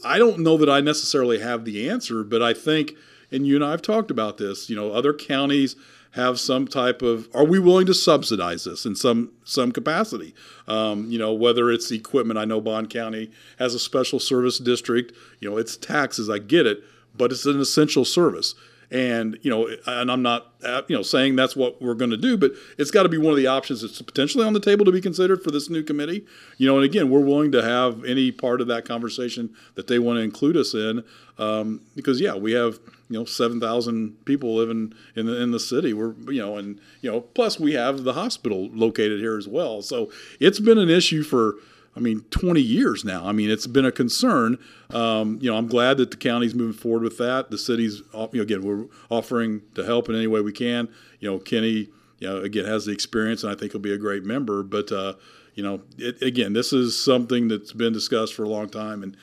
I don't know that I necessarily have the answer, but I think, and you and I have talked about this, other counties have some type of, are we willing to subsidize this in some capacity? Whether it's equipment. I know Bond County has a special service district. It's taxes, I get it, but it's an essential service. And, and I'm not, saying that's what we're going to do, but it's got to be one of the options that's potentially on the table to be considered for this new committee. And again, we're willing to have any part of that conversation that they want to include us in, because we have, 7,000 people living in the city. We're, plus we have the hospital located here as well. So it's been an issue for 20 years now. It's been a concern. I'm glad that the county's moving forward with that. The city's, again, we're offering to help in any way we can. Kenny, again, has the experience, and I think he'll be a great member. But, again, this is something that's been discussed for a long time, and